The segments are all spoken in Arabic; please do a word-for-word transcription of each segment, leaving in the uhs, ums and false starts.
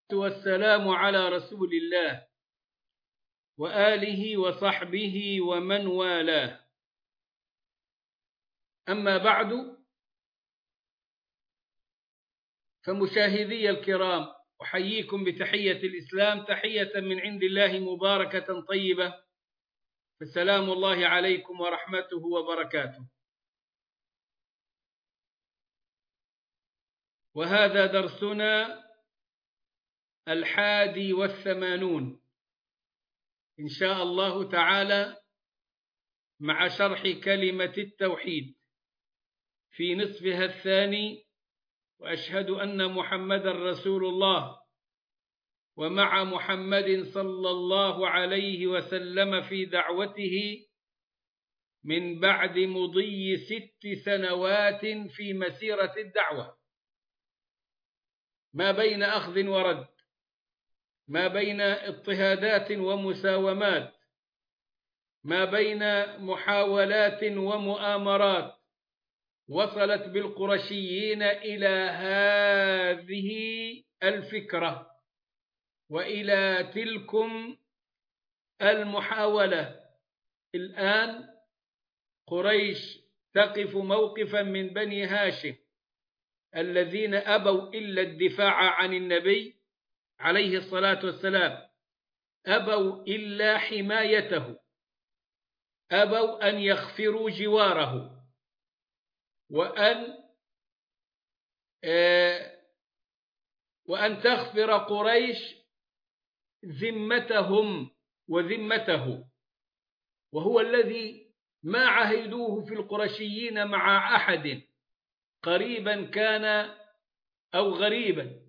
والسلام على رسول الله وآله وصحبه ومن والاه. أما بعد، فمشاهدي الكرام، أحييكم بتحية الإسلام، تحية من عند الله مباركة طيبة، فالسلام الله عليكم ورحمته وبركاته. وهذا درسنا الحادي والثمانون إن شاء الله تعالى، مع شرح كلمة التوحيد في نصفها الثاني، وأشهد أن محمدًا رسول الله، ومع محمد صلى الله عليه وسلم في دعوته من بعد مضي ست سنوات في مسيرة الدعوة، ما بين أخذ ورد، ما بين اضطهادات ومساومات، ما بين محاولات ومؤامرات، وصلت بالقرشيين إلى هذه الفكرة وإلى تلكم المحاولة. الآن قريش تقف موقفا من بني هاشم الذين أبوا إلا الدفاع عن النبي عليه الصلاة والسلام، أبوا إلا حمايته، أبوا أن يغفروا جواره، وأن آه وأن تغفر قريش ذمتهم وذمته، وهو الذي ما عهدوه في القرشيين مع أحد، قريبا كان أو غريبا،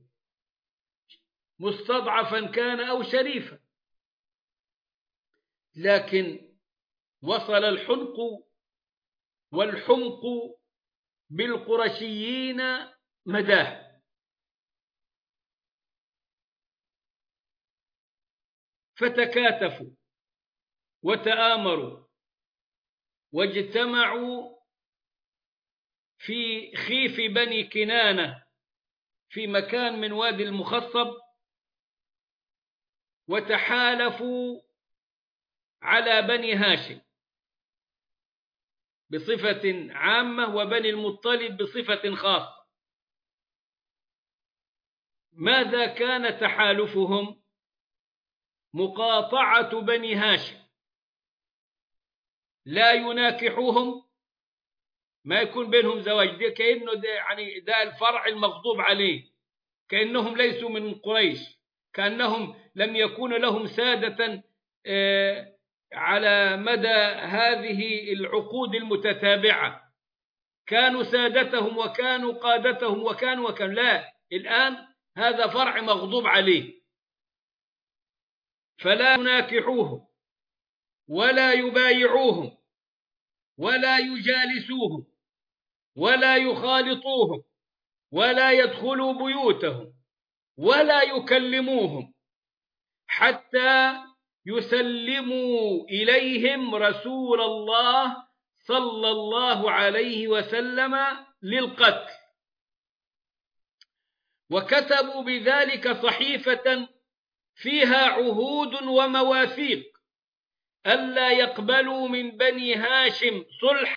مستضعفا كان أو شريفا، لكن وصل الحنق والحمق بالقرشيين مداه، فتكاتفوا وتآمروا واجتمعوا في خيف بني كنانة في مكان من وادي المخصب، وتحالفوا على بني هاشم بصفة عامة وبني المطلب بصفة خاصة. ماذا كان تحالفهم؟ مقاطعة بني هاشم، لا يناكحوهم، ما يكون بينهم زواج، ده كأنه ده يعني ده الفرع المغضوب عليه، كأنهم ليسوا من قريش، كأنهم لم يكون لهم سادة على مدى هذه العقود المتتابعة، كانوا سادتهم وكانوا قادتهم وكانوا وكانوا لا، الآن هذا فرع مغضوب عليه، فلا يناكحوهم ولا يبايعوهم ولا يجالسوهم ولا يخالطوهم ولا يدخلوا بيوتهم ولا يكلموهم حتى يسلموا إليهم رسول الله صلى الله عليه وسلم للقتل. وكتبوا بذلك صحيفة فيها عهود ومواثيق ألا يقبلوا من بني هاشم صلح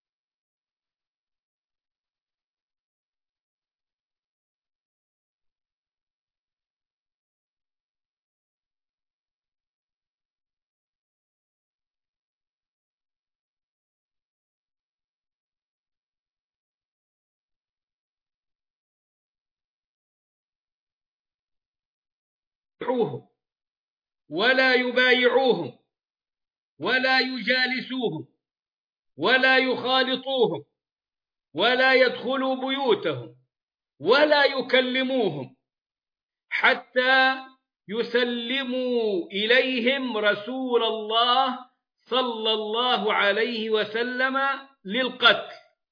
ولا يبايعوهم ولا يجالسوهم ولا يخالطوهم ولا يدخلوا بيوتهم ولا يكلموهم حتى يسلموا إليهم رسول الله صلى الله عليه وسلم للقتل.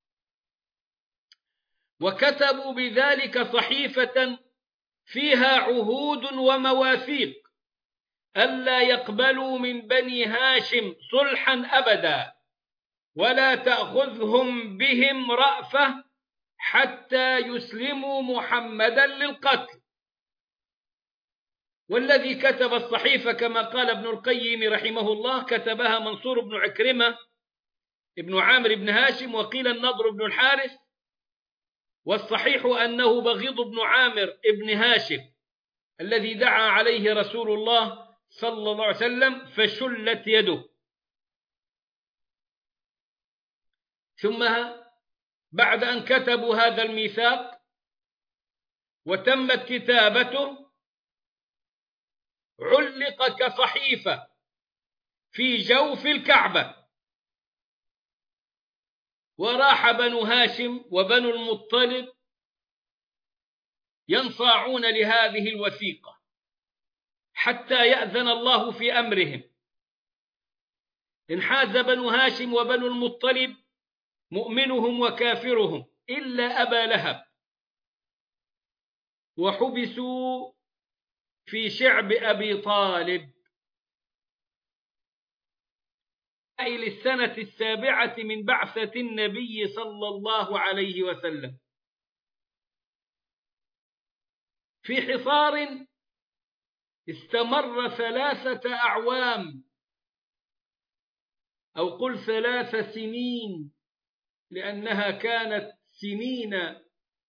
وكتبوا بذلك صحيفة فيها عهود ومواثيق ألا يقبلوا من بني هاشم صلحا أبدا، ولا تأخذهم بهم رأفة حتى يسلموا محمدا للقتل. والذي كتب الصحيفة كما قال ابن القيم رحمه الله كتبها منصور بن عكرمة ابن عامر بن هاشم، وقيل النضر بن الحارث، والصحيح أنه بغيض بن عامر ابن هاشم الذي دعا عليه رسول الله صلى الله عليه وسلم فشلت يده. ثم بعد أن كتبوا هذا الميثاق وتمت كتابته علق كصحيفة في جوف الكعبة، وراح بنو هاشم وبنو المطلب ينصاعون لهذه الوثيقة حتى يأذن الله في أمرهم. انحاز بنو هاشم وبنو المطلب مؤمنهم وكافرهم إلا أبا لهب، وحبسوا في شعب أبي طالب إلى السنة السابعة من بعثة النبي صلى الله عليه وسلم، في حصار استمر ثلاثة أعوام أو قل ثلاث سنين، لأنها كانت سنين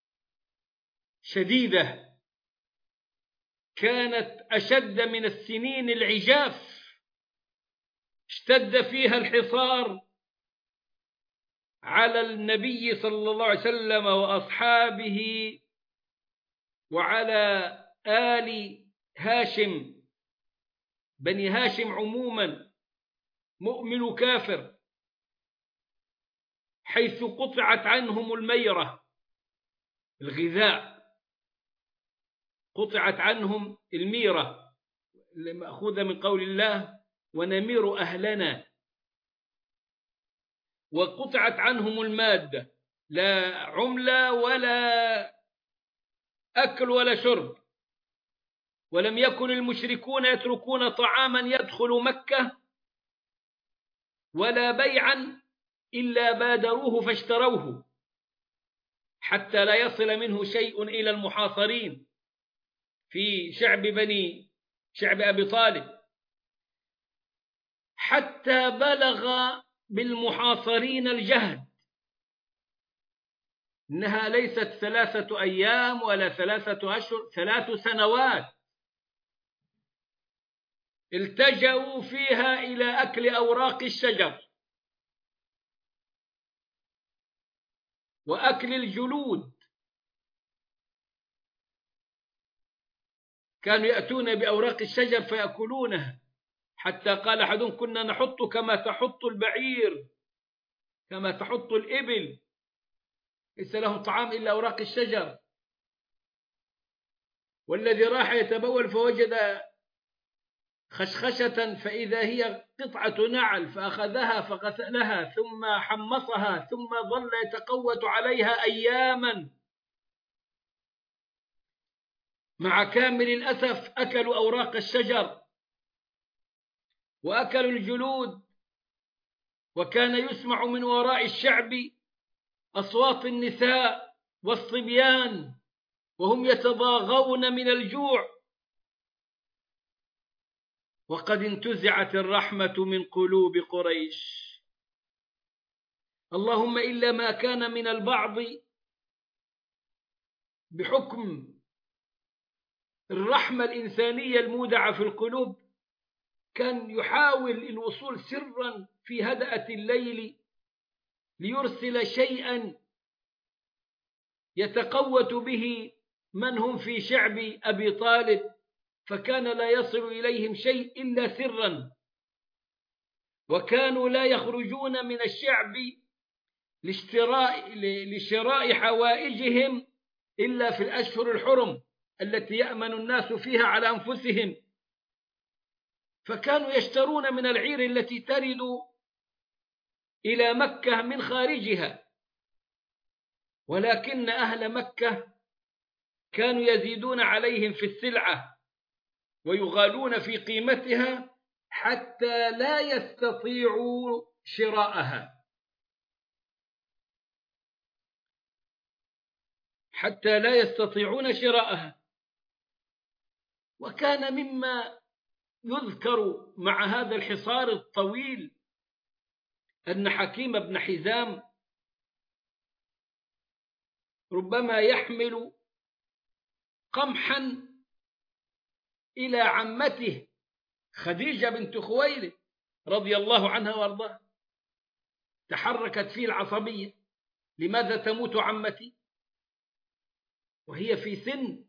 شديدة، كانت أشد من السنين العجاف، اشتد فيها الحصار على النبي صلى الله عليه وسلم وأصحابه وعلى آل هاشم بني هاشم عموما مؤمن كافر، حيث قطعت عنهم الميرة الغذاء، قطعت عنهم الميرة المأخوذة من قول الله ونمير أهلنا، وقطعت عنهم المادة، لا عملة ولا أكل ولا شرب، ولم يكن المشركون يتركون طعاما يدخل مكة ولا بيعا إلا بادروه فاشتروه حتى لا يصل منه شيء إلى المحاصرين في شعب بني شعب أبي طالب، حتى بلغ بالمحاصرين الجهد، إنها ليست ثلاثة أيام ولا ثلاثة أشهر، ثلاث سنوات التجأوا فيها إلى أكل أوراق الشجر وأكل الجلود، كانوا يأتون بأوراق الشجر فيأكلونها، حتى قال أحدهم كنا نحط كما تحط البعير كما تحط الإبل، ليس لهم طعام إلا أوراق الشجر. والذي راح يتبول فوجد خشخشة فإذا هي قطعة نعل فأخذها فغسلها ثم حمصها ثم ظل يتقوت عليها أياما. مع كامل الأسف أكلوا أوراق الشجر وأكلوا الجلود، وكان يسمع من وراء الشعب أصوات النساء والصبيان وهم يتضاغون من الجوع، وقد انتزعت الرحمة من قلوب قريش، اللهم إلا ما كان من البعض بحكم الرحمة الإنسانية المودعة في القلوب كان يحاول الوصول سرا في هدأة الليل ليرسل شيئا يتقوت به من هم في شعب أبي طالب، فكان لا يصل إليهم شيء إلا سرا، وكانوا لا يخرجون من الشعب لاشتراء لشراء حوائجهم إلا في الأشهر الحرم التي يأمن الناس فيها على أنفسهم، فكانوا يشترون من العير التي ترد إلى مكة من خارجها، ولكن أهل مكة كانوا يزيدون عليهم في السلعة ويغالون في قيمتها حتى لا يستطيعوا شراءها حتى لا يستطيعون شراءها وكان مما يذكر مع هذا الحصار الطويل أن حكيم بن حزام ربما يحمل قمحا إلى عمته خديجة بنت خويلد رضي الله عنها وارضاها. تحركت فيه العصبية، لماذا تموت عمتي وهي في سن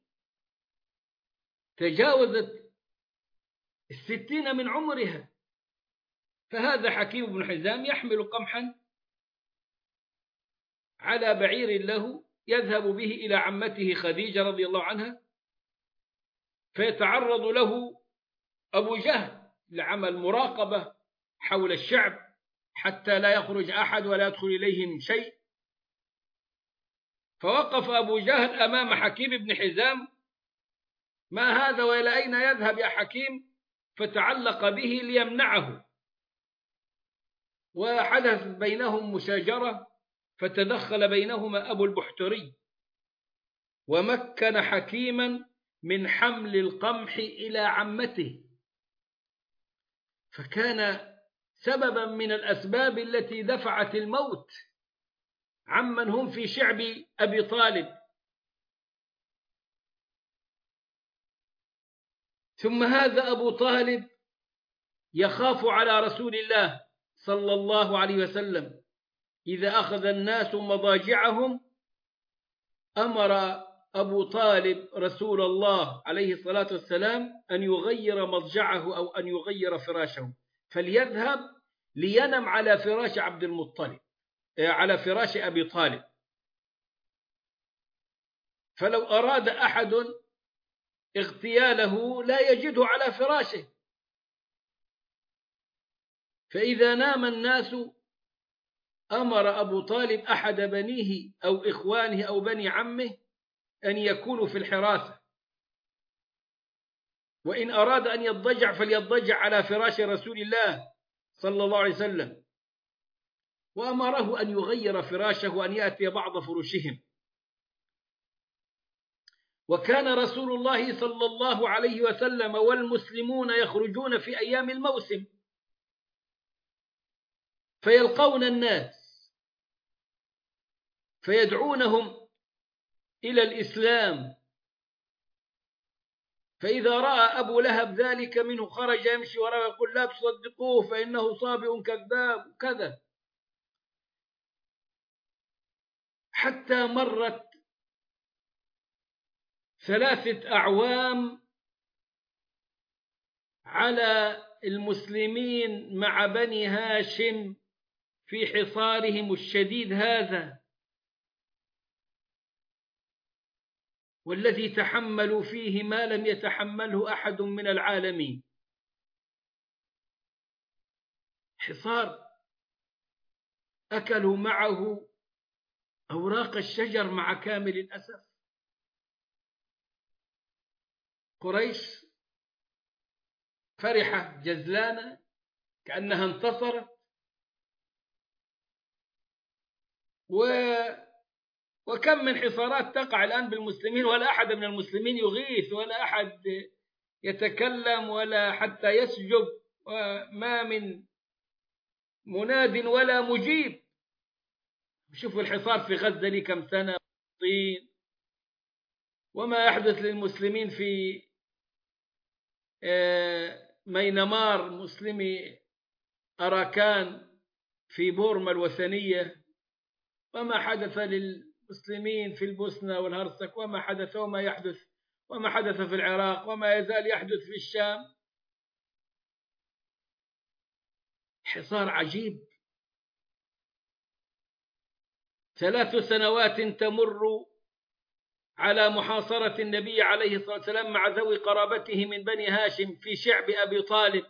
تجاوزت الستين من عمرها؟ فهذا حكيم بن حزام يحمل قمحا على بعير له يذهب به إلى عمته خديجة رضي الله عنها، فيتعرض له أبو جهل لعمل مراقبة حول الشعب حتى لا يخرج أحد ولا يدخل إليهم شيء. فوقف أبو جهل أمام حكيم بن حزام: ما هذا وإلى أين يذهب يا حكيم؟ فتعلق به ليمنعه، وحدثت بينهم مشاجرة، فتدخل بينهما أبو البحتري ومكن حكيما من حمل القمح إلى عمته، فكان سببا من الأسباب التي دفعت الموت عمن هم في شعب أبي طالب. ثم هذا أبو طالب يخاف على رسول الله صلى الله عليه وسلم، إذا أخذ الناس مضاجعهم أمر أبو طالب رسول الله عليه الصلاة والسلام أن يغير مضجعه أو أن يغير فراشه، فليذهب لينم على فراش عبد المطلب، على فراش أبي طالب. فلو أراد أحد اغتياله لا يجده على فراشه، فإذا نام الناس أمر أبو طالب أحد بنيه أو إخوانه أو بني عمه أن يكونوا في الحراسة، وإن أراد أن يضجع فليضجع على فراش رسول الله صلى الله عليه وسلم، وأمره أن يغير فراشه وأن يأتي بعض فرشهم. وكان رسول الله صلى الله عليه وسلم والمسلمون يخرجون في أيام الموسم فيلقون الناس فيدعونهم إلى الإسلام، فإذا رأى أبو لهب ذلك منه خرج يمشي وراءه يقول: لا تصدقوه فإنه صابئ كذاب كذا. حتى مرت ثلاثة أعوام على المسلمين مع بني هاشم في حصارهم الشديد هذا، والذي تحملوا فيه ما لم يتحمله أحد من العالمين. حصار أكلوا معه أوراق الشجر مع كامل الأسف. قريش فرحة جزلانة كأنها انتصرت، و وكم من حصارات تقع الآن بالمسلمين ولا أحد من المسلمين يغيث ولا أحد يتكلم ولا حتى يسجب، وما من مناد ولا مجيب. شوفوا الحصار في غزة لي كم سنة طين، وما يحدث للمسلمين في مينمار، مسلمي أراكان في بورما الوثنية، وما حدث للمسلمين في البوسنة والهرسك، وما حدث وما يحدث وما حدث في العراق، وما يزال يحدث في الشام. حصار عجيب. ثلاث سنوات تمر على محاصرة النبي عليه الصلاة والسلام مع ذوي قرابته من بني هاشم في شعب أبي طالب.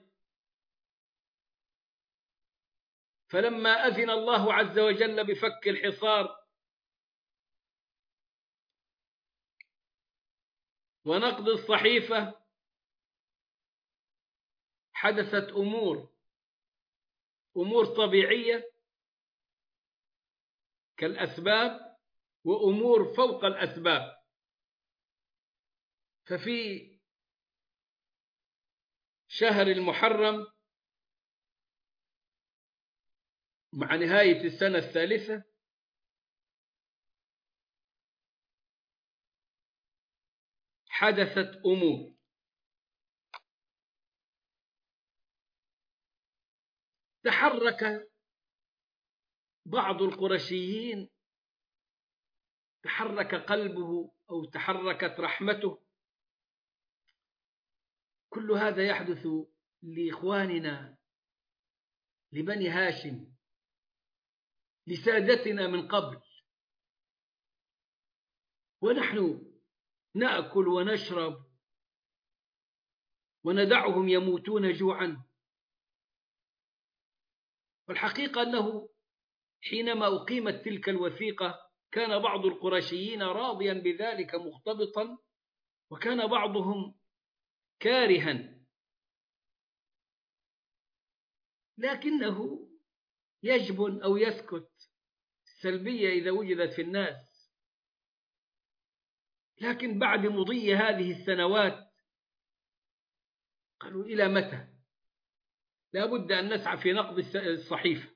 فلما أذن الله عز وجل بفك الحصار ونقض الصحيفة، حدثت أمور أمور طبيعية كالأسباب وأمور فوق الأسباب. ففي شهر المحرم مع نهاية السنة الثالثة حدثت أمور. تحرك بعض القرشيين، تحرك قلبه أو تحركت رحمته. كل هذا يحدث لإخواننا، لبني هاشم، لسادتنا من قبل، ونحن نأكل ونشرب وندعهم يموتون جوعا. والحقيقة أنه حينما أقيمت تلك الوثيقة كان بعض القرشيين راضيا بذلك مختبطا، وكان بعضهم كارها، لكنه يجبن أو يسكت. السلبية إذا وجدت في الناس، لكن بعد مضي هذه السنوات قالوا إلى متى؟ لا بد أن نسعى في نقض الصحيفة.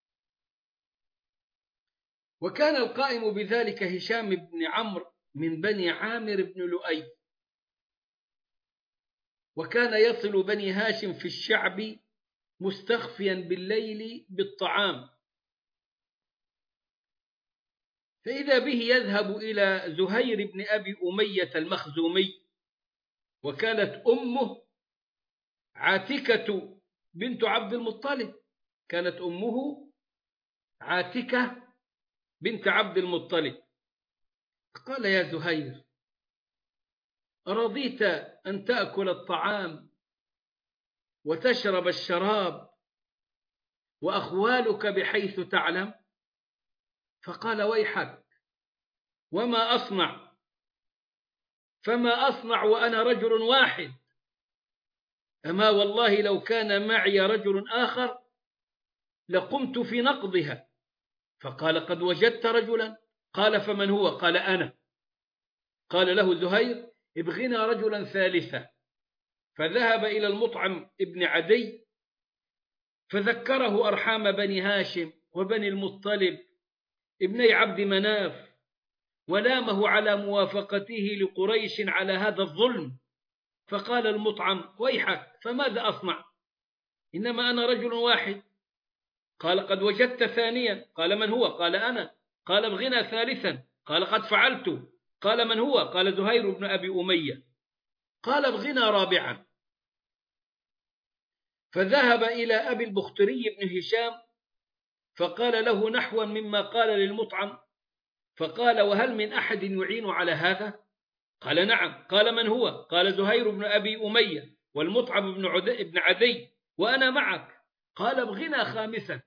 وكان القائم بذلك هشام بن عمرو من بني عامر بن لؤي، وكان يصل بني هاشم في الشعب مستخفيا بالليل بالطعام، فإذا به يذهب إلى زهير بن أبي أمية المخزومي، وكانت أمه عاتكة بنت عبد المطلب، كانت أمه عاتكة بنت عبد المطلب. قال: يا زهير، أرضيت أن تأكل الطعام وتشرب الشراب وأخوالك بحيث تعلم؟ فقال: ويحك، وما أصنع؟ فما أصنع وأنا رجل واحد؟ أما والله لو كان معي رجل آخر لقمت في نقضها. فقال: قد وجدت رجلا؟ قال: فمن هو؟ قال: أنا. قال له زهير: ابغنا رجلا ثالثا. فذهب إلى المطعم ابن عدي فذكره أرحام بني هاشم وبني المطلب ابني عبد مناف، ولامه على موافقته لقريش على هذا الظلم. فقال المطعم: ويحك، فماذا أصنع؟ إنما أنا رجل واحد. قال: قد وجدت ثانيا. قال: من هو؟ قال: أنا. قال: ابغنا ثالثا. قال: قد فعلت. قال: من هو؟ قال: زهير بن أبي أمية. قال: ابغنا رابعا. فذهب إلى أبي البختري بن هشام فقال له نحوا مما قال للمطعم، فقال: وهل من أحد يعين على هذا؟ قال: نعم. قال: من هو؟ قال: زهير بن أبي أمية والمطعم بن عدي, بن عدي وأنا معك. قال: ابغنا خامسا.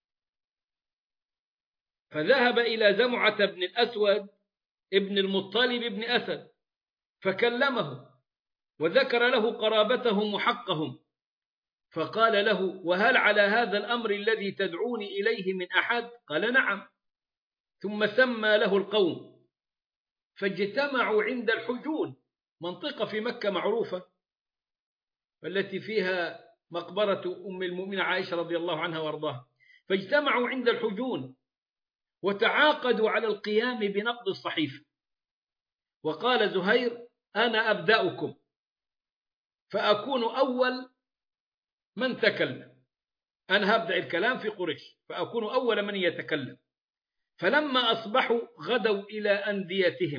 فذهب إلى زمعة بن الأسود ابن المطلب بن أسد فكلمه وذكر له قرابتهم وحقهم، فقال له: وهل على هذا الأمر الذي تدعوني إليه من أحد؟ قال: نعم. ثم سمى له القوم فاجتمعوا عند الحجون، منطقة في مكة معروفة والتي فيها مقبرة أم المؤمنين عائشة رضي الله عنها وارضاها. فاجتمعوا عند الحجون وتعاقدوا على القيام بنقض الصحيفة. وقال زهير: أنا أبدأكم فأكون أول من تكلم، أنا هبدأ الكلام في قريش فأكون أول من يتكلم. فلما أصبحوا غدوا إلى أنديتهم،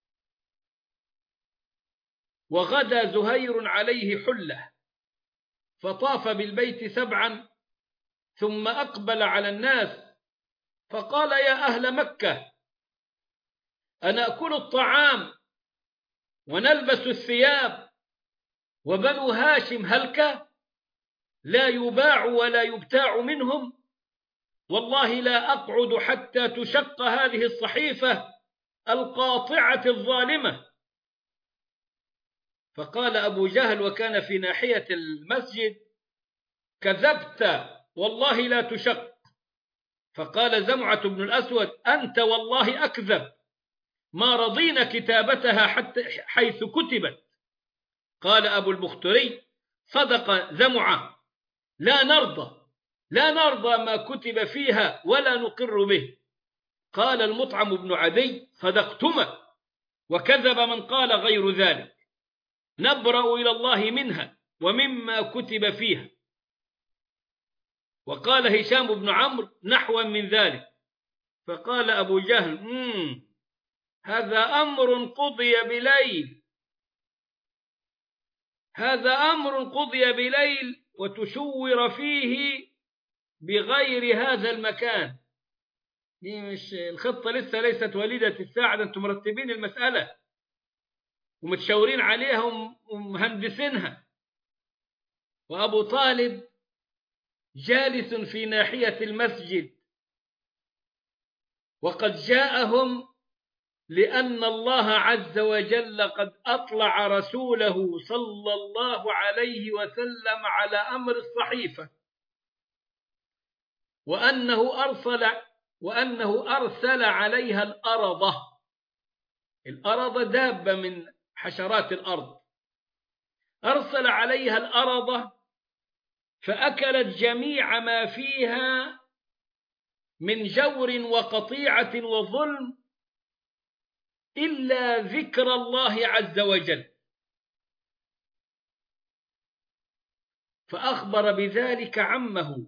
وغدا زهير عليه حلة، فطاف بالبيت سبعا ثم أقبل على الناس فقال: يا أهل مكة، أنأكل الطعام ونلبس الثياب وبنو هاشم هلكة لا يباع ولا يبتاع منهم؟ والله لا أقعد حتى تشق هذه الصحيفة القاطعة الظالمة. فقال أبو جهل وكان في ناحية المسجد: كذبت، والله لا تشق. فقال زمعة بن الأسود: أنت والله أكذب، ما رضينا كتابتها حتى حيث كتبت. قال أبو البختري: صدق زمعة، لا نرضى لا نرضى ما كتب فيها ولا نقر به. قال المطعم بن عدي: صدقتما، وكذب من قال غير ذلك، نبرأ إلى الله منها ومما كتب فيها. وقال هشام بن عمرو نحوا من ذلك. فقال أبو جهل: مم هذا أمر قضي بليل هذا أمر قضي بليل وتشور فيه بغير هذا المكان. دي مش الخطة، لسه ليست وليدة الساعة، أنتم مرتبين المسألة ومتشاورين عليها ومهندسينها. وأبو طالب جالس في ناحية المسجد، وقد جاءهم لأن الله عز وجل قد أطلع رسوله صلى الله عليه وسلم على أمر الصحيفة، وأنه أرسل وأنه أرسل عليها الأرضة. الأرضة دابة من حشرات الأرض، أرسل عليها الأرضة فأكلت جميع ما فيها من جور وقطيعة وظلم إلا ذكر الله عز وجل. فأخبر بذلك عمه،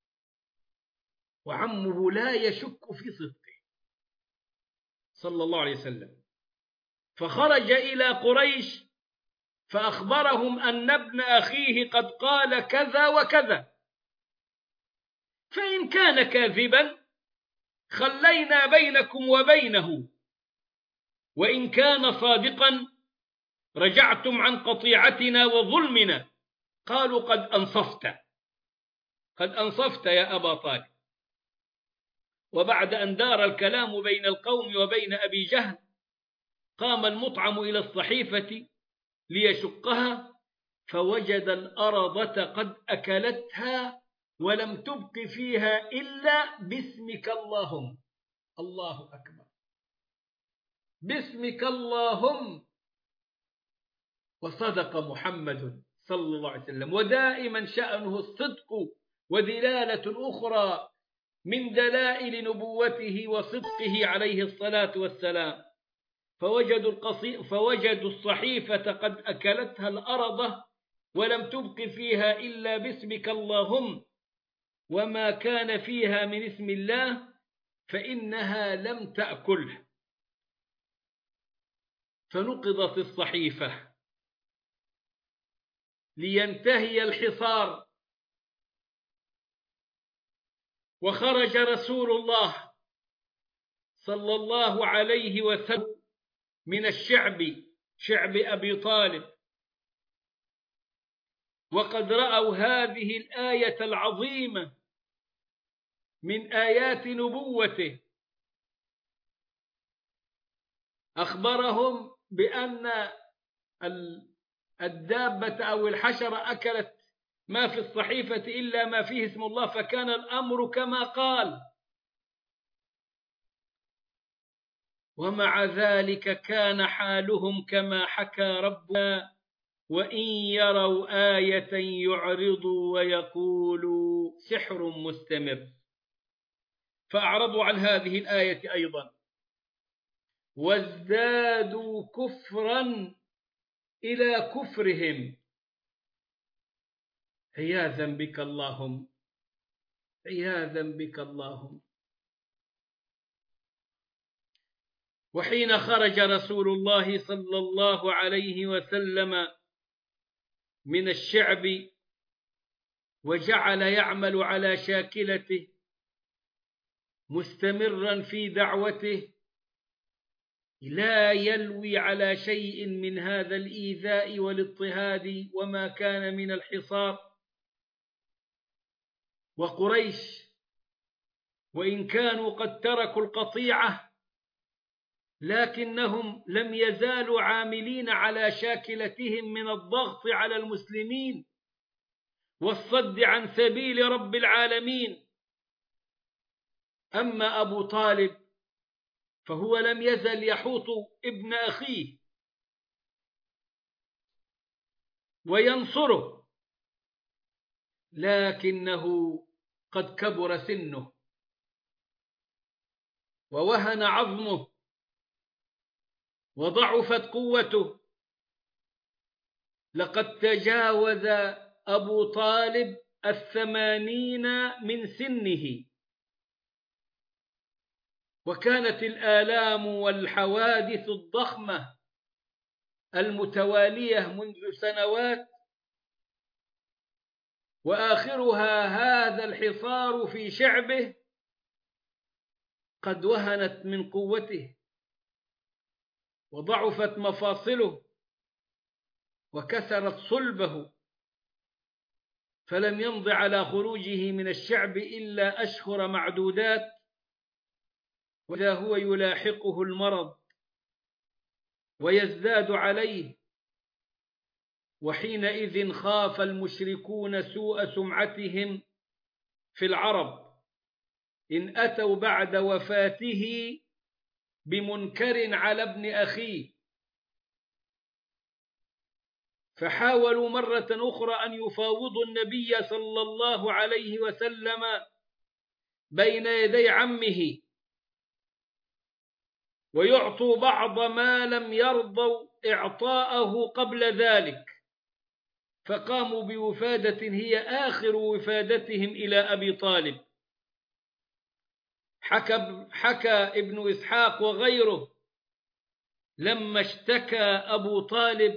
وعمه لا يشك في صدقه صلى الله عليه وسلم. فخرج إلى قريش فأخبرهم أن ابن أخيه قد قال كذا وكذا، فإن كان كاذبا خلينا بينكم وبينه، وإن كان صادقا رجعتم عن قطيعتنا وظلمنا. قالوا: قد أنصفت قد أنصفت يا أبا طالب. وبعد أن دار الكلام بين القوم وبين أبي جهل، قام المطعم إلى الصحيفة ليشقها، فوجد الأرضة قد أكلتها ولم تبق فيها إلا باسمك اللهم. الله أكبر، باسمك اللهم. وصدق محمد صلى الله عليه وسلم، ودائما شأنه الصدق، ودلالة أخرى من دلائل نبوته وصدقه عليه الصلاة والسلام. فوجدوا, القصي... فوجدوا الصحيفة قد أكلتها الأرضة ولم تبق فيها إلا باسمك اللهم، وما كان فيها من اسم الله فإنها لم تأكله. فنقضت الصحيفة لينتهي الحصار، وخرج رسول الله صلى الله عليه وسلم من الشعب، شعب أبي طالب، وقد رأوا هذه الآية العظيمة من آيات نبوته. أخبرهم بأن الدابة أو الحشرة أكلت ما في الصحيفة إلا ما فيه اسم الله، فكان الأمر كما قال. ومع ذلك كان حالهم كما حكى ربنا: وإن يروا آية يعرضوا ويقولوا سحر مستمر. فأعرضوا عن هذه الآية أيضا، وازدادوا كفرا إلى كفرهم. عياذا بك اللهم، عياذا بك اللهم. وحين خرج رسول الله صلى الله عليه وسلم من الشعب وجعل يعمل على شاكلته مستمرا في دعوته، لا يلوي على شيء من هذا الإيذاء والاضطهاد وما كان من الحصار. وقريش وإن كانوا قد تركوا القطيعة، لكنهم لم يزالوا عاملين على شاكلتهم من الضغط على المسلمين والصد عن سبيل رب العالمين. أما أبو طالب فهو لم يزل يحوط ابن أخيه وينصره لكنه قد كبر سنه ووهن عظمه وضعفت قوته. لقد تجاوز أبو طالب الثمانين من سنه، وكانت الآلام والحوادث الضخمة المتوالية منذ سنوات، وآخرها هذا الحصار في شعبه، قد وهنت من قوته وضعفت مفاصله وكسرت صلبه، فلم يمض على خروجه من الشعب إلا أشهر معدودات، وإذا هو يلاحقه المرض ويزداد عليه. وحينئذ خاف المشركون سوء سمعتهم في العرب إن أتوا بعد وفاته بمنكر على ابن أخيه، فحاولوا مرة أخرى أن يفاوضوا النبي صلى الله عليه وسلم بين يدي عمه ويعطوا بعض ما لم يرضوا إعطاءه قبل ذلك، فقاموا بوفادة هي آخر وفادتهم إلى أبي طالب. حكى, حكى ابن إسحاق وغيره لما اشتكى أبو طالب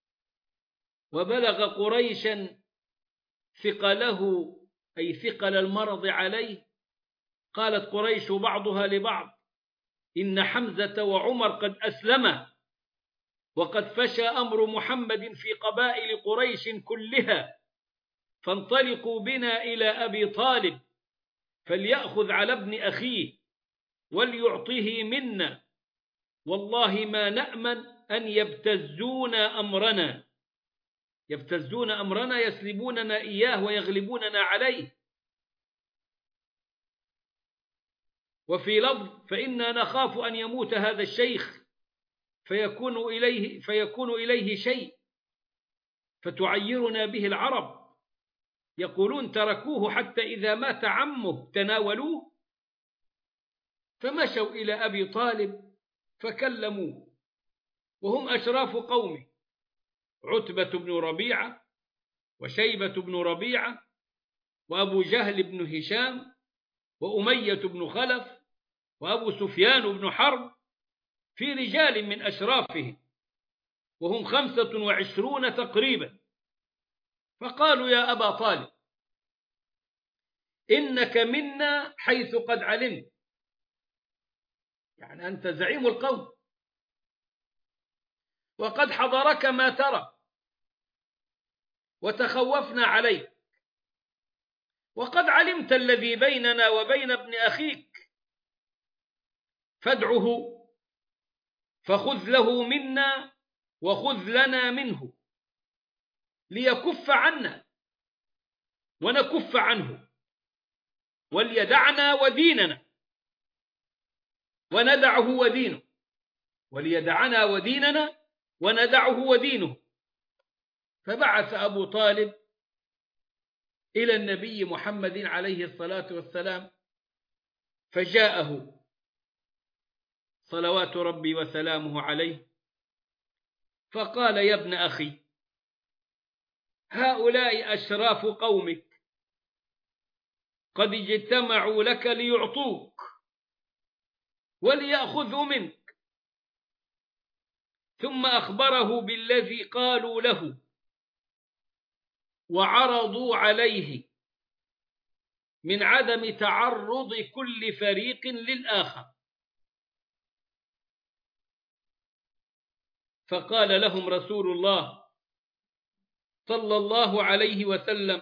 وبلغ قريشا ثقله، أي ثقل المرض عليه، قالت قريش بعضها لبعض: إن حمزة وعمر قد أسلما، وقد فشى أمر محمد في قبائل قريش كلها، فانطلقوا بنا إلى أبي طالب فليأخذ على ابن أخيه وليعطيه منا، والله ما نأمن أن يبتزون أمرنا يبتزون أمرنا يسلبوننا إياه ويغلبوننا عليه. وفي لفظ: فإنا نخاف أن يموت هذا الشيخ فيكون إليه, فيكون إليه شيء فتعيرنا به العرب، يقولون تركوه حتى إذا مات عمه تناولوه. فمشوا إلى أبي طالب فكلموه، وهم أشراف قومه: عتبة بن ربيعة وشيبة بن ربيعة وأبو جهل بن هشام وأمية بن خلف وأبو سفيان بن حرب، في رجال من أشرافهم، وهم خمسة وعشرون تقريبا. فقالوا: يا أبا طالب، إنك منا حيث قد علمت، يعني أنت زعيم القوم، وقد حضرك ما ترى وتخوفنا عليك، وقد علمت الذي بيننا وبين ابن أخيك، فادعه فخذ له منا وخذ لنا منه ليكف عنا ونكف عنه، وليدعنا وديننا وندعه ودينه وليدعنا وديننا وندعه ودينه. فبعث أبو طالب إلى النبي محمد عليه الصلاة والسلام، فجاءه صلوات ربي وسلامه عليه، فقال: يا ابن أخي، هؤلاء أشراف قومك قد اجتمعوا لك ليعطوك وليأخذوا منك. ثم أخبره بالذي قالوا له وعرضوا عليه من عدم تعرض كل فريق للآخر، فقال لهم رسول الله صلى الله عليه وسلم: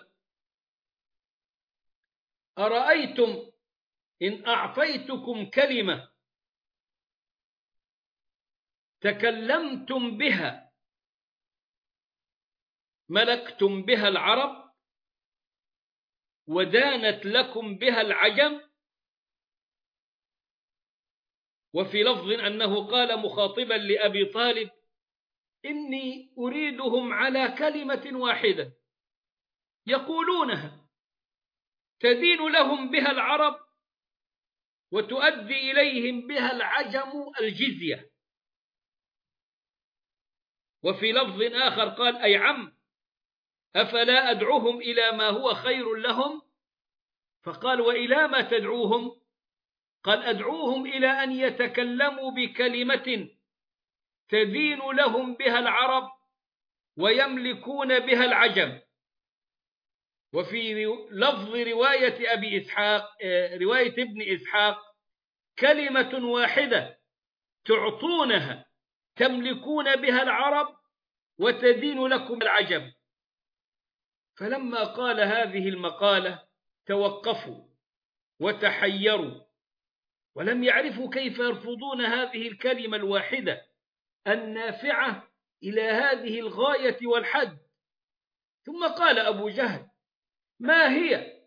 أرأيتم إن أعطيتكم كلمة تكلمتم بها ملكتم بها العرب ودانت لكم بها العجم؟ وفي لفظ أنه قال مخاطبا لأبي طالب: إني أريدهم على كلمة واحدة، يقولونها تدين لهم بها العرب وتؤدي إليهم بها العجم الجزية. وفي لفظ آخر قال: أي عم أفلا أدعوهم إلى ما هو خير لهم؟ فقال: وإلى ما تدعوهم؟ قال: أدعوهم إلى أن يتكلموا بكلمة تدين لهم بها العرب ويملكون بها العجم. وفي لفظ رواية أبي إسحاق رواية ابن إسحاق: كلمة واحدة تعطونها تملكون بها العرب وتدين لكم العجم. فلما قال هذه المقالة توقفوا وتحيروا ولم يعرفوا كيف يرفضون هذه الكلمة الواحدة النافعة إلى هذه الغاية والحد. ثم قال أبو جهل: ما هي؟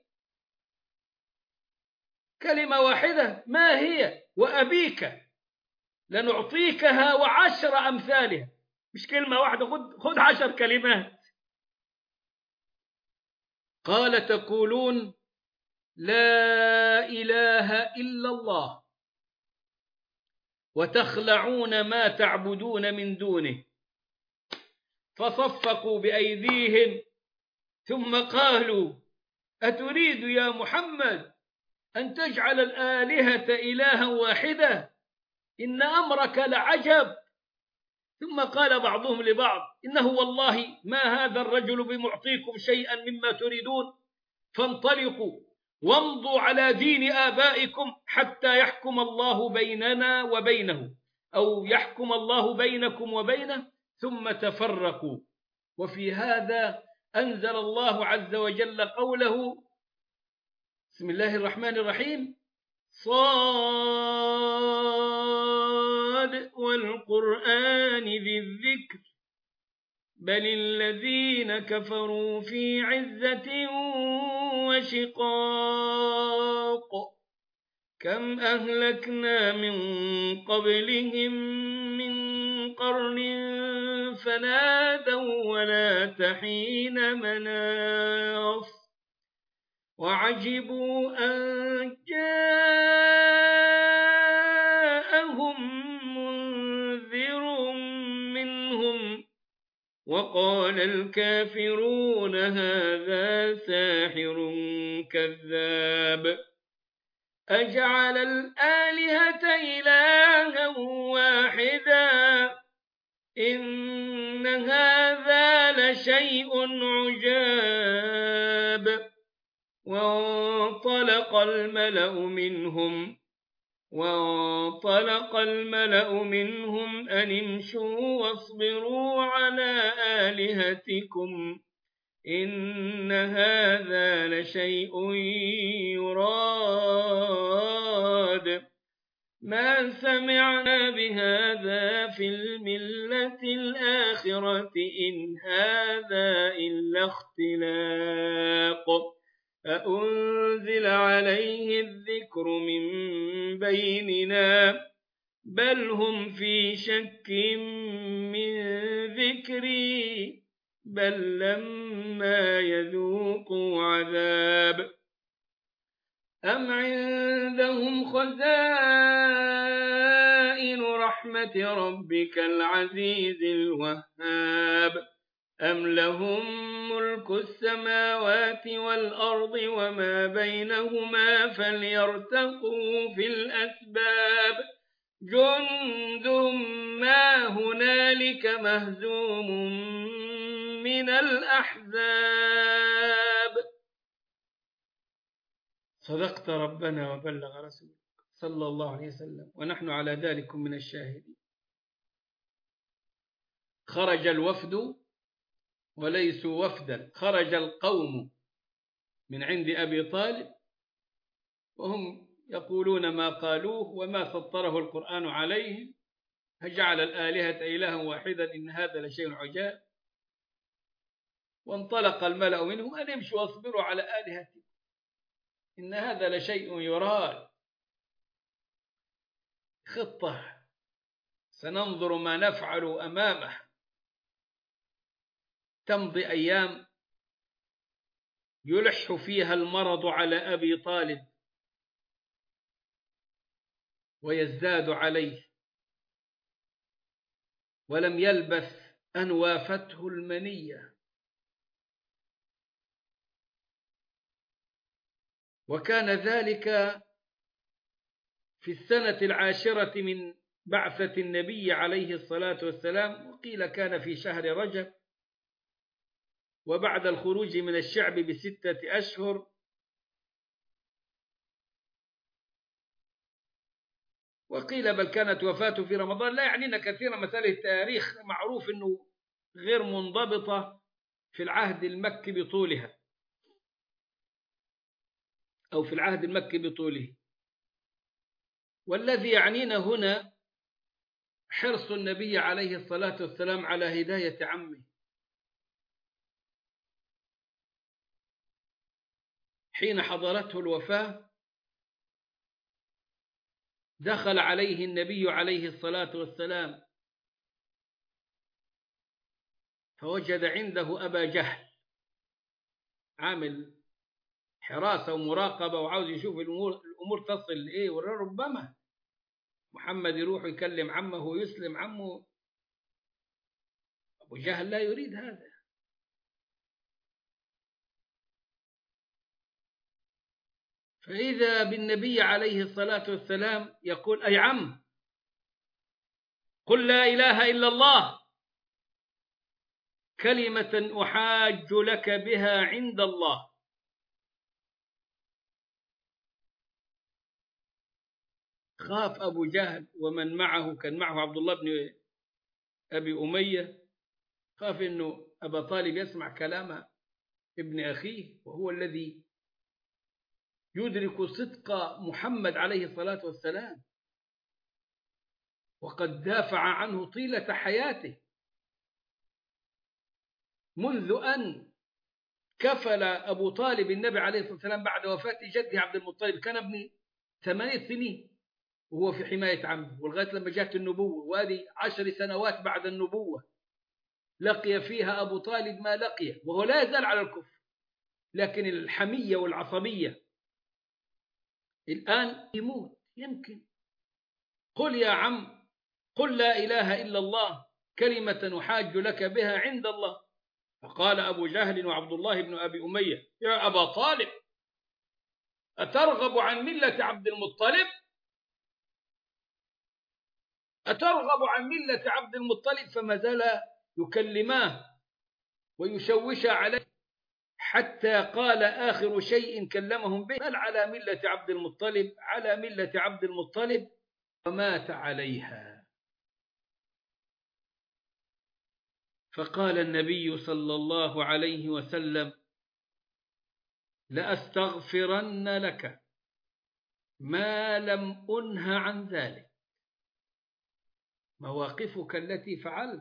كلمة واحدة ما هي؟ وأبيك لنعطيكها وعشر أمثالها. مش كلمة واحدة، خذ خذ عشر كلمات. قال: تقولون لا إله إلا الله وتخلعون ما تعبدون من دونه. فصفقوا بأيديهم ثم قالوا: أتريد يا محمد أن تجعل الآلهة إلها واحدة؟ إن أمرك لعجب. ثم قال بعضهم لبعض: إنه والله ما هذا الرجل بمعطيكم شيئا مما تريدون، فانطلقوا وامضوا على دين آبائكم حتى يحكم الله بيننا وبينه، أو يحكم الله بينكم وبينه. ثم تفرقوا. وفي هذا أنزل الله عز وجل قوله: بسم الله الرحمن الرحيم: صاد والقرآن ذي الذكر بل الذين كفروا في عزة وشقاق كم أهلكنا من قبلهم من قرن فنادوا ولا تحين مناص وعجبوا أن جاءهم منذر منهم وقال الكافرون هذا ساحر كذاب أجعل الآلهة إلها واحدا إن هذا لشيء عجاب. وانطلق الملأ منهم وانطلق الملأ منهم أن امشوا واصبروا على آلهتكم إن هذا لشيء يراد ما سمعنا بهذا في الملة الآخرة إن هذا إلا اختلاق أأنزل عليه الذكر من بيننا بل هم في شك من ذكري بل لما يذوقوا عذاب أم عندهم خزائن رحمة ربك العزيز الوهاب أم لهم ملك السماوات والأرض وما بينهما فليرتقوا في الأسباب جند ما هنالك مهزوم من الأحزاب. صدقت ربنا وبلغ رسولك صلى الله عليه وسلم ونحن على ذلك من الشاهدين. خرج الوفد وليسوا وفدا، خرج القوم من عند أبي طالب وهم يقولون ما قالوه وما سطره القرآن عليهم فجعل الآلهة إلها واحدا إن هذا لشيء عجاب. وانطلق الملأ منهم أن يمشوا واصبروا على آلهتهم إن هذا لشيء يراد. خطة سننظر ما نفعل أمامه. تمضي أيام يلح فيها المرض على أبي طالب ويزداد عليه، ولم يلبث أن وافته المنية. وكان ذلك في السنة العاشرة من بعثة النبي عليه الصلاة والسلام، وقيل كان في شهر رجب، وبعد الخروج من الشعب بستة أشهر. وقيل بل كانت وفاته في رمضان. لا يعنينا كثيرا مسألة التاريخ، معروف أنه غير منضبطة في العهد المكي بطولها، أو في العهد المكي بطوله. والذي يعنينا هنا حرص النبي عليه الصلاة والسلام على هداية عمه. حين حضرته الوفاة دخل عليه النبي عليه الصلاة والسلام فوجد عنده أبا جهل عامل حراسة ومراقبة وعاوز يشوف الأمور, الأمور تصل لإيه. وربما محمد يروح يكلم عمه ويسلم عمه. أبو جهل لا يريد هذا. فإذا بالنبي عليه الصلاة والسلام يقول: أي عم، قل لا إله إلا الله كلمة أحاج لك بها عند الله. خاف أبو جهل ومن معه، كان معه عبد الله بن أبي أمية، خاف أنه أبا طالب يسمع كلام ابن أخيه، وهو الذي يدرك صدق محمد عليه الصلاة والسلام، وقد دافع عنه طيلة حياته منذ أن كفل أبو طالب النبي عليه الصلاة والسلام بعد وفاة جده عبد المطلب. كان ابن ثمانية سنين وهو في حماية عمه، ولغاية لما جاءت النبوة، وهذه عشر سنوات بعد النبوة لقي فيها أبو طالب ما لقيه، وهو لا يزال على الكفر، لكن الحمية والعصبية الآن يموت يمكن. قل يا عم، قل لا إله إلا الله كلمة أحاج لك بها عند الله. فقال أبو جهل وعبد الله بن أبي أمية: يا أبا طالب، أترغب عن ملة عبد المطلب؟ أترغب عن ملة عبد المطلب؟ فما زال يكلماه ويشوش عليه حتى قال آخر شيء كلمهم به: بل على ملة عبد المطلب، على ملة عبد المطلب، ومات عليها. فقال النبي صلى الله عليه وسلم: لأستغفرن لك ما لم أنه عن ذلك. مواقفك التي فعلت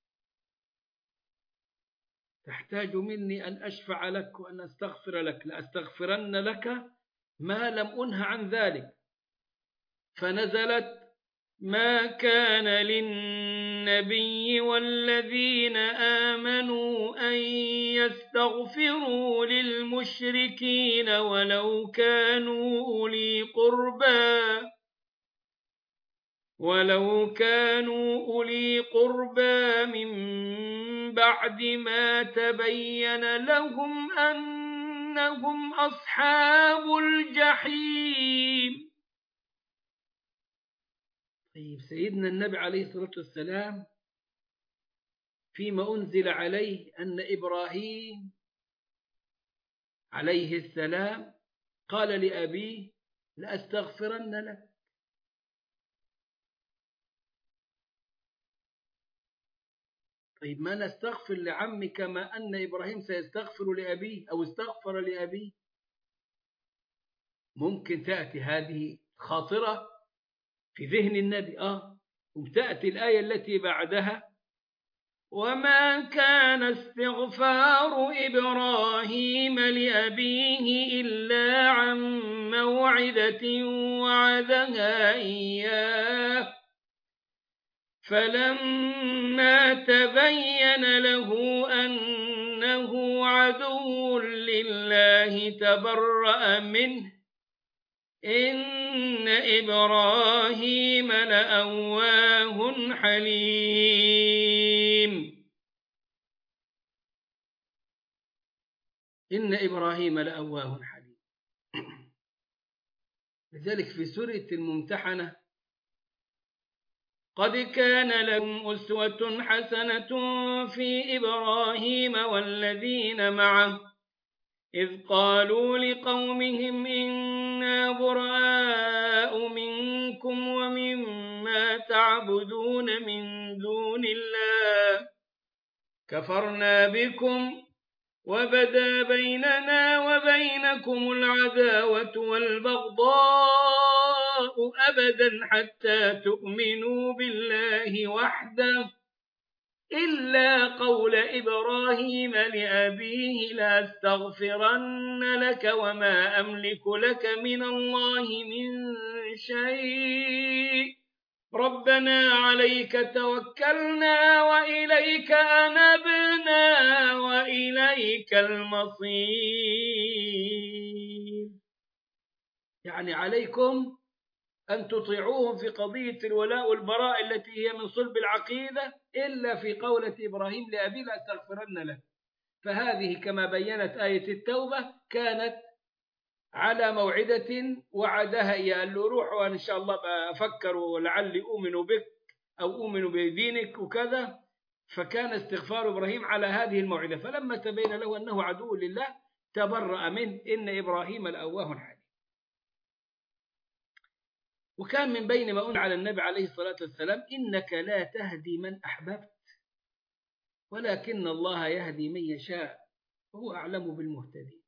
تحتاج مني أن أشفع لك وأن أستغفر لك. لأستغفرن لك ما لم أنه عن ذلك. فنزلت: ما كان للنبي والذين آمنوا أن يستغفروا للمشركين ولو كانوا أولي قربى ولو كانوا أولي قربى من بعد ما تبين لهم أنهم أصحاب الجحيم. طيب، سيدنا النبي عليه الصلاة والسلام فيما أنزل عليه أن إبراهيم عليه السلام قال لأبيه: لأستغفرن لك. طيب، ما نستغفر لعمك كما أن إبراهيم سيستغفر لأبيه أو استغفر لأبيه؟ ممكن تأتي هذه خاطرة في ذهن النبي آه وتأتي الآية التي بعدها: وما كان استغفار إبراهيم لأبيه إلا عن موعدة وعدها إياه فلما تبين له أنه إنه عدو لله تبرأ منه إن إبراهيم لأواه حليم. إن إبراهيم لأواه حليم. لذلك في سورة الممتحنة: قد كان لهم أسوة حسنة في إبراهيم والذين معه إذ قالوا لقومهم إنا براء منكم ومما تعبدون من دون الله كفرنا بكم وبدا بيننا وبينكم العداوة والبغضاء أبدا حتى تؤمنوا بالله وحده إلا قول إبراهيم لأبيه لأستغفرن لك وما أملك لك من الله من شيء ربنا عليك توكلنا وإليك أنبنا وإليك المصير. يعني عليكم أن تطيعوهم في قضية الولاء والبراء التي هي من صلب العقيدة إلا في قولة إبراهيم لأبيه لأستغفرن له. فهذه كما بيّنت آية التوبة كانت على موعدة وعدها إياه، قال له روح وإن شاء الله أفكر ولعلي أؤمن بك أو أؤمن بدينك وكذا. فكان استغفار إبراهيم على هذه الموعدة، فلما تبين له أنه عدو لله تبرأ منه إن إبراهيم لأواه حليم. وكان من بين ما أنزل على النبي عليه الصلاة والسلام: إنك لا تهدي من أحببت ولكن الله يهدي من يشاء وهو أعلم بالمهتدين.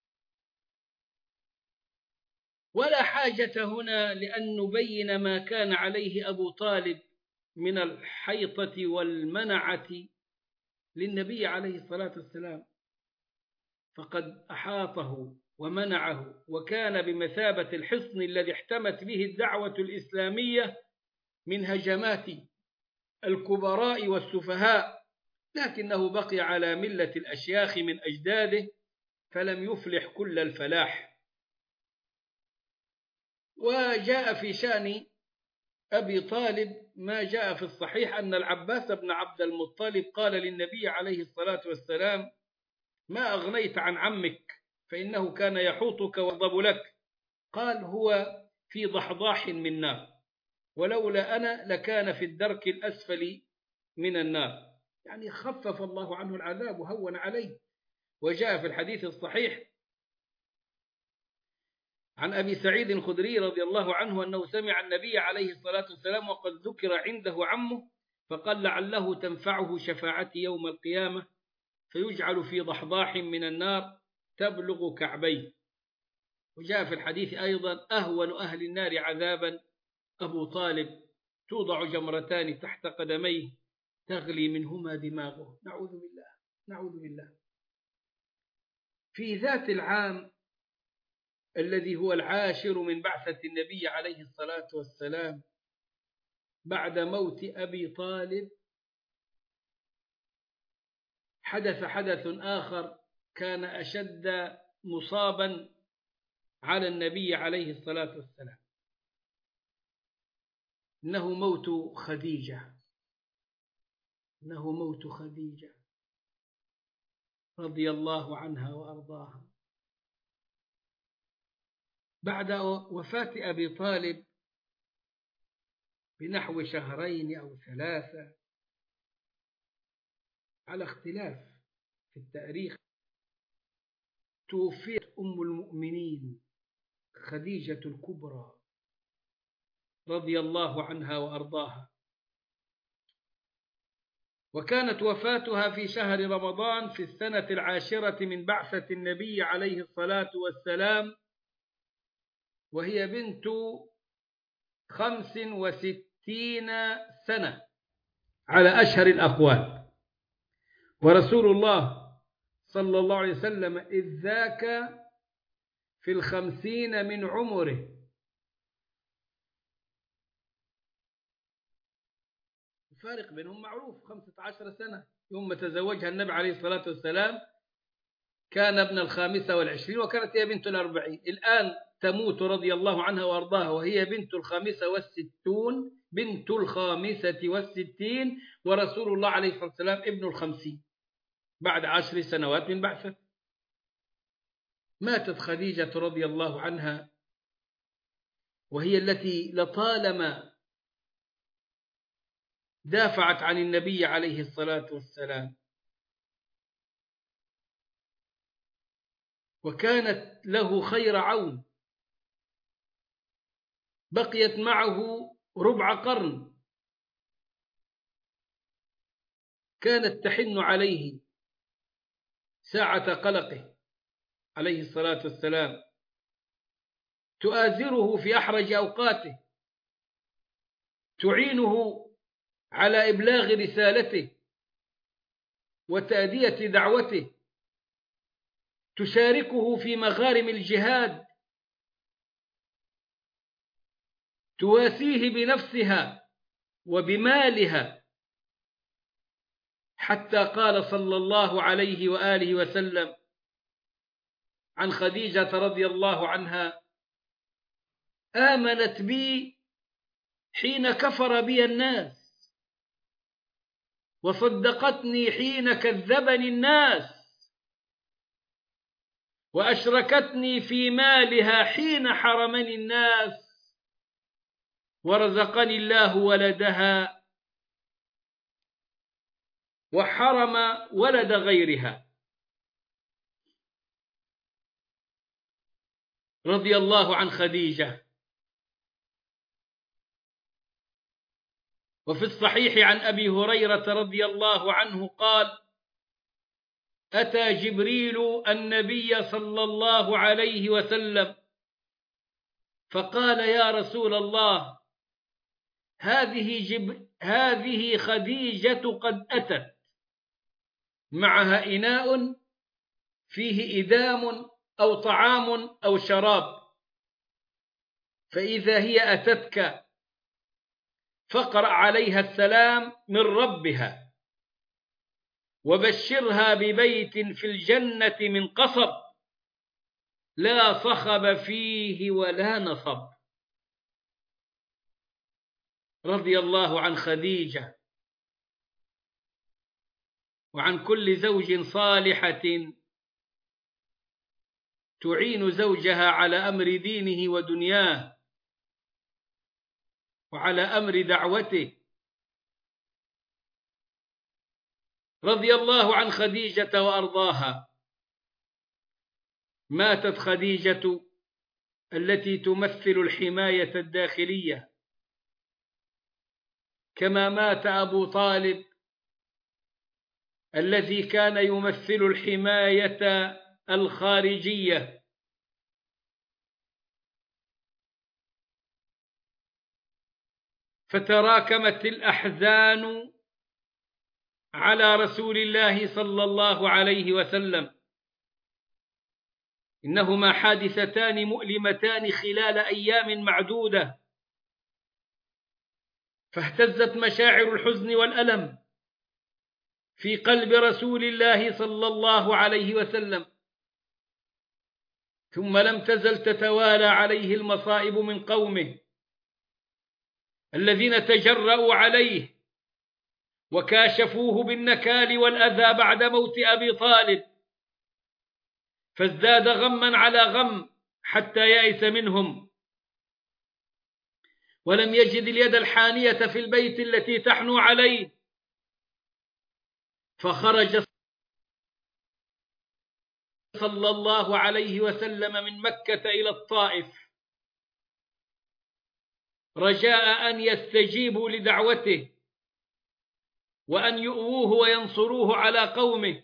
ولا حاجة هنا لأن نبين ما كان عليه أبو طالب من الحيطة والمنعة للنبي عليه الصلاة والسلام، فقد أحاطه ومنعه وكان بمثابة الحصن الذي احتمت به الدعوة الإسلامية من هجمات الكبراء والسفهاء، لكنه بقي على ملة الأشياخ من أجداده فلم يفلح كل الفلاح. وجاء في شأن أبي طالب ما جاء في الصحيح أن العباس بن عبد المطلب قال للنبي عليه الصلاة والسلام: ما أغنيت عن عمك فإنه كان يحوطك ويغضب لك. قال: هو في ضحضاح من نار ولولا أنا لكان في الدرك الأسفل من النار. يعني خفف الله عنه العذاب وهون عليه. وجاء في الحديث الصحيح عن أبي سعيد الخدري رضي الله عنه أنه سمع النبي عليه الصلاة والسلام وقد ذكر عنده عمه فقال: لعله تنفعه شفاعتي يوم القيامة فيجعل في ضحضاح من النار تبلغ كعبيه. وجاء في الحديث أيضا: أهون أهل النار عذابا أبو طالب توضع جمرتان تحت قدميه تغلي منهما دماغه. نعوذ بالله نعوذ بالله. في ذات العام الذي هو العاشر من بعثة النبي عليه الصلاة والسلام بعد موت أبي طالب حدث حدث آخر كان أشد مصابا على النبي عليه الصلاة والسلام، إنه موت خديجة إنه موت خديجة رضي الله عنها وأرضاها. بعد وفاة أبي طالب بنحو شهرين أو ثلاثة على اختلاف في التاريخ، توفيت أم المؤمنين خديجة الكبرى رضي الله عنها وأرضاها. وكانت وفاتها في شهر رمضان في السنة العاشرة من بعثة النبي عليه الصلاة والسلام، وهي بنت خمس وستين سنة على أشهر الأقوال. ورسول الله صلى الله عليه وسلم إذ ذاك في الخمسين من عمره. الفارق بينهم معروف، خمسة عشر سنة يوم ما تزوجها النبي عليه الصلاة والسلام كان ابن الخامسة والعشرين وكانت هي بنت الأربعين. الآن تموت رضي الله عنها وأرضاها وهي بنت الخامسة والستون بنت الخامسة والستين، ورسول الله عليه الصلاة والسلام ابن الخمسين بعد عشر سنوات من بعثه. ماتت خديجة رضي الله عنها وهي التي لطالما دافعت عن النبي عليه الصلاة والسلام، وكانت له خير عون، بقيت معه ربع قرن، كانت تحن عليه ساعة قلقه عليه الصلاة والسلام، تؤازره في أحرج أوقاته، تعينه على إبلاغ رسالته وتأدية دعوته، تشاركه في مغارم الجهاد، تواسيه بنفسها وبمالها، حتى قال صلى الله عليه وآله وسلم عن خديجة رضي الله عنها: آمنت بي حين كفر بي الناس، وصدقتني حين كذبني الناس، وأشركتني في مالها حين حرمني الناس، ورزقني الله ولدها وحرم ولد غيرها. رضي الله عن خديجة. وفي الصحيح عن أبي هريرة رضي الله عنه قال: أتى جبريل النبي صلى الله عليه وسلم فقال: يا رسول الله، هذه, جب... هذه خديجة قد أتت، معها إناء فيه إدام أو طعام أو شراب، فإذا هي أتتك فاقرأ عليها السلام من ربها، وبشرها ببيت في الجنة من قصب لا صخب فيه ولا نصب. رضي الله عن خديجة وعن كل زوج صالحة تعين زوجها على أمر دينه ودنياه وعلى أمر دعوته. رضي الله عن خديجة وأرضاها. ماتت خديجة التي تمثل الحماية الداخلية، كما مات أبو طالب الذي كان يمثل الحماية الخارجية. فتراكمت الأحزان على رسول الله صلى الله عليه وسلم. إنهما حادثتان مؤلمتان خلال أيام معدودة، فاهتزت مشاعر الحزن والألم في قلب رسول الله صلى الله عليه وسلم، ثم لم تزل تتوالى عليه المصائب من قومه الذين تجرأوا عليه وكاشفوه بالنكال والأذى بعد موت أبي طالب، فازداد غما على غم حتى يئس منهم، ولم يجد اليد الحانية في البيت التي تحنو عليه، فخرج صلى الله عليه وسلم من مكة إلى الطائف رجاء أن يستجيبوا لدعوته وأن يؤوه وينصروه على قومه.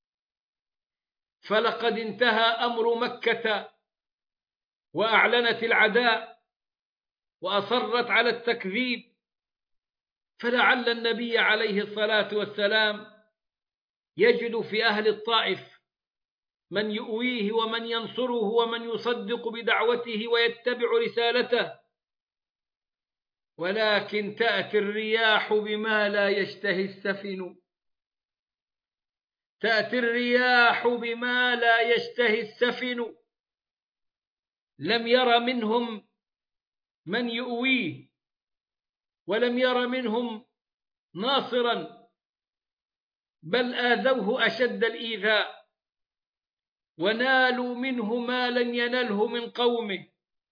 فلقد انتهى أمر مكة وأعلنت العداء وأصرت على التكذيب، فلعل النبي عليه الصلاة والسلام يجد في أهل الطائف من يؤويه ومن ينصره ومن يصدق بدعوته ويتبع رسالته، ولكن تأتي الرياح بما لا يشتهي السفن، تأتي الرياح بما لا يشتهي السفن، لم ير منهم من يؤويه، ولم ير منهم ناصرا، بل آذوه أشد الإيذاء، ونالوا منه ما لم ينله من قومه.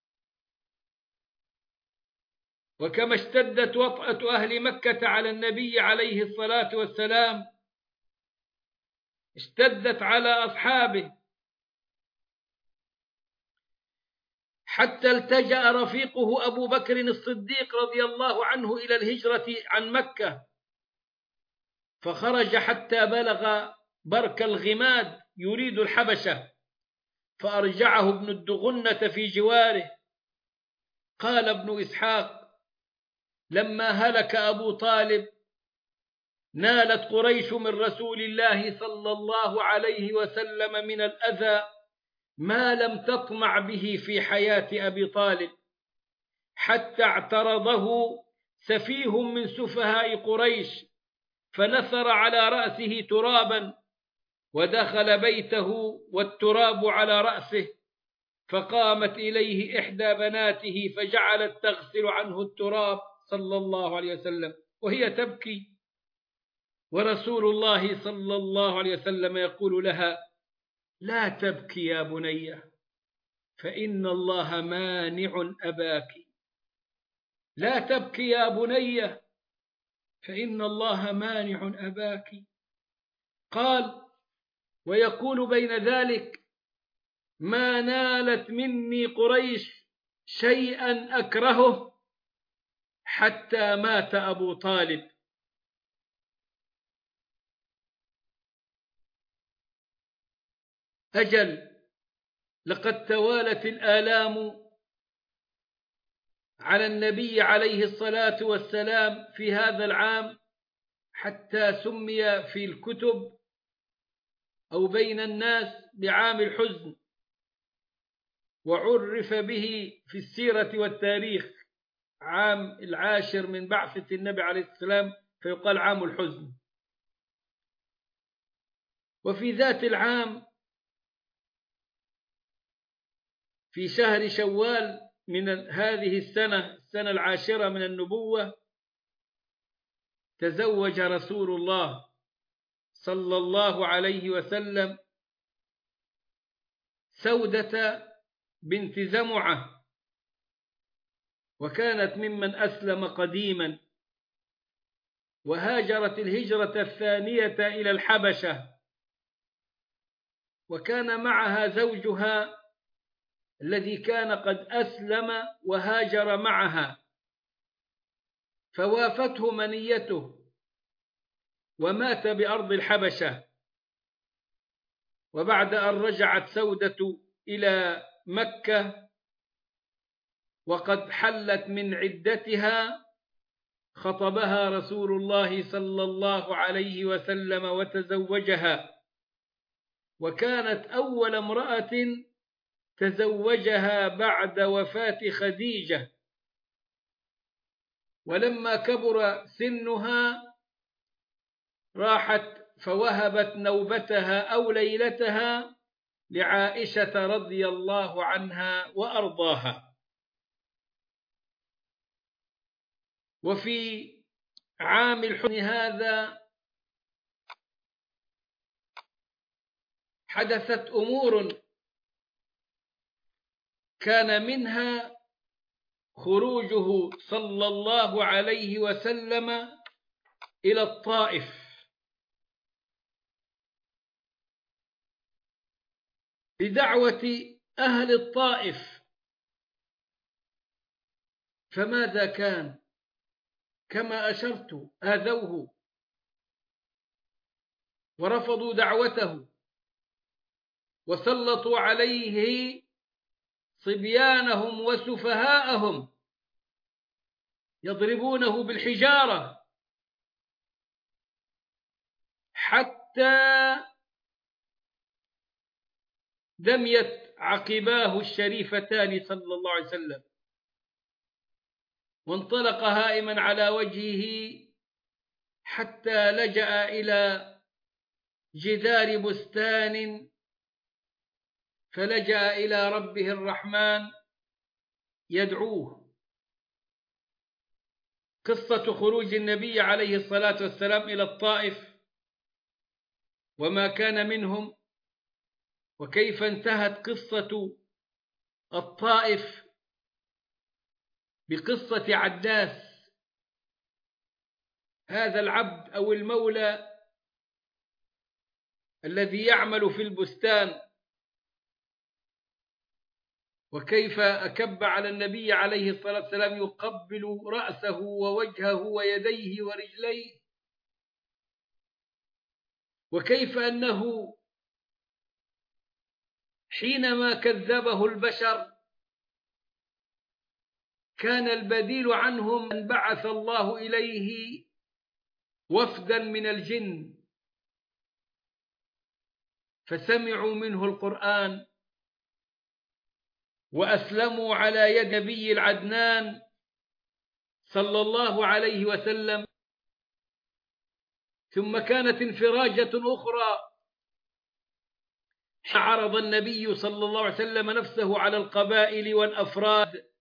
وكما اشتدت وطأة أهل مكة على النبي عليه الصلاة والسلام اشتدت على أصحابه، حتى التجأ رفيقه أبو بكر الصديق رضي الله عنه إلى الهجرة عن مكة، فخرج حتى بلغ برك الغماد يريد الحبشة، فأرجعه ابن الدغنة في جواره. قال ابن إسحاق: لما هلك أبو طالب نالت قريش من رسول الله صلى الله عليه وسلم من الأذى ما لم تطمع به في حياة أبي طالب، حتى اعترضه سفيه من سفهاء قريش فنثر على رأسه ترابا، ودخل بيته والتراب على رأسه، فقامت إليه إحدى بناته فجعلت تغسل عنه التراب صلى الله عليه وسلم وهي تبكي، ورسول الله صلى الله عليه وسلم يقول لها: لا تبكي يا بني، فإن الله مانع أباك. لا تبكي يا بني، فإن الله مانع أباك. قال: ويقول بين ذلك: ما نالت مني قريش شيئا أكرهه حتى مات أبو طالب. أجل، لقد توالت الآلام على النبي عليه الصلاة والسلام في هذا العام حتى سمي في الكتب أو بين الناس بعام الحزن، وعرف به في السيرة والتاريخ عام العاشر من بعثة النبي عليه السلام، فيقال عام الحزن. وفي ذات العام في شهر شوال من هذه السنة السنة العاشرة من النبوة تزوج رسول الله صلى الله عليه وسلم سودة بنت زمعة، وكانت ممن أسلم قديما، وهاجرت الهجرة الثانية إلى الحبشة، وكان معها زوجها الذي كان قد أسلم وهاجر معها، فوافته منيته ومات بأرض الحبشة. وبعد أن رجعت سودة إلى مكة وقد حلت من عدتها خطبها رسول الله صلى الله عليه وسلم وتزوجها، وكانت أول امرأة تزوجها بعد وفاة خديجة. ولما كبر سنها راحت فوهبت نوبتها أو ليلتها لعائشة رضي الله عنها وأرضاها. وفي عام الحزن هذا حدثت أمور كان منها خروجه صلى الله عليه وسلم إلى الطائف بدعوة أهل الطائف. فماذا كان؟ كما أشرت، آذوه ورفضوا دعوته، وسلطوا عليه صبيانهم وسفهاءهم يضربونه بالحجارة حتى دميت عقباه الشريفتان صلى الله عليه وسلم، وانطلق هائما على وجهه حتى لجأ إلى جدار بستان فلجأ إلى ربه الرحمن يدعوه. قصة خروج النبي عليه الصلاة والسلام إلى الطائف وما كان منهم، وكيف انتهت قصة الطائف بقصة عداس، هذا العبد أو المولى الذي يعمل في البستان، وكيف أكب على النبي عليه الصلاة والسلام يقبل رأسه ووجهه ويديه ورجليه، وكيف أنه حينما كذبه البشر كان البديل عنهم أن بعث الله إليه وفدا من الجن فسمعوا منه القرآن وأسلموا على يد نبي العدنان صلى الله عليه وسلم. ثم كانت انفراجة أخرى، عرض النبي صلى الله عليه وسلم نفسه على القبائل والأفراد،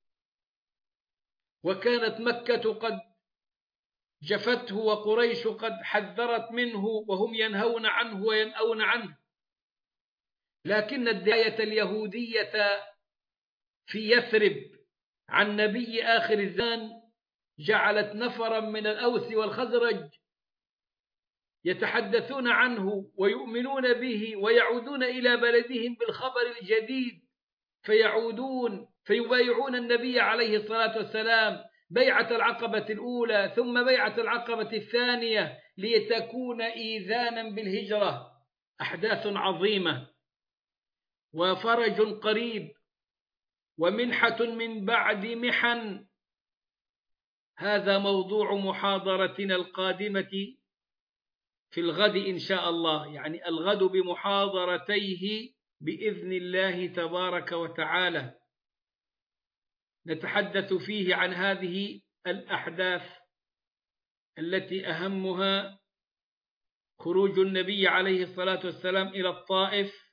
وكانت مكة قد جفته وقريش قد حذرت منه وهم ينهون عنه وينأون عنه، لكن الدعاية اليهودية في يثرب عن نبي آخر الزمان جعلت نفرا من الأوس والخزرج يتحدثون عنه ويؤمنون به ويعودون إلى بلدهم بالخبر الجديد، فيعودون فيبايعون النبي عليه الصلاة والسلام بيعة العقبة الأولى ثم بيعة العقبة الثانية لتكون إيذانا بالهجرة. أحداث عظيمة وفرج قريب ومنحة من بعد محن، هذا موضوع محاضرتنا القادمة في الغد إن شاء الله، يعني الغد بمحاضرتيه بإذن الله تبارك وتعالى، نتحدث فيه عن هذه الأحداث التي أهمها خروج النبي عليه الصلاة والسلام إلى الطائف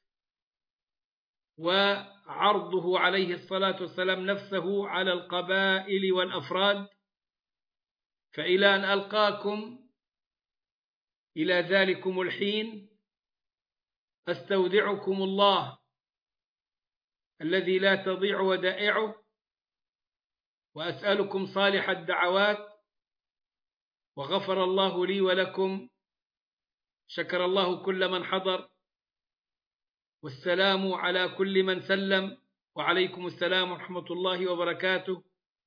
وعرضه عليه الصلاة والسلام نفسه على القبائل والأفراد. فإلى أن ألقاكم إلى ذلكم الحين أستودعكم الله الذي لا تضيع ودائعه، وأسألكم صالح الدعوات، وغفر الله لي ولكم، شكر الله كل من حضر، والسلام على كل من سلم، وعليكم السلام ورحمة الله وبركاته.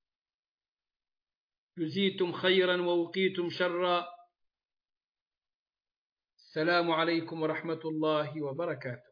جزيتم خيرا ووقيتم شرا. السلام عليكم ورحمة الله وبركاته.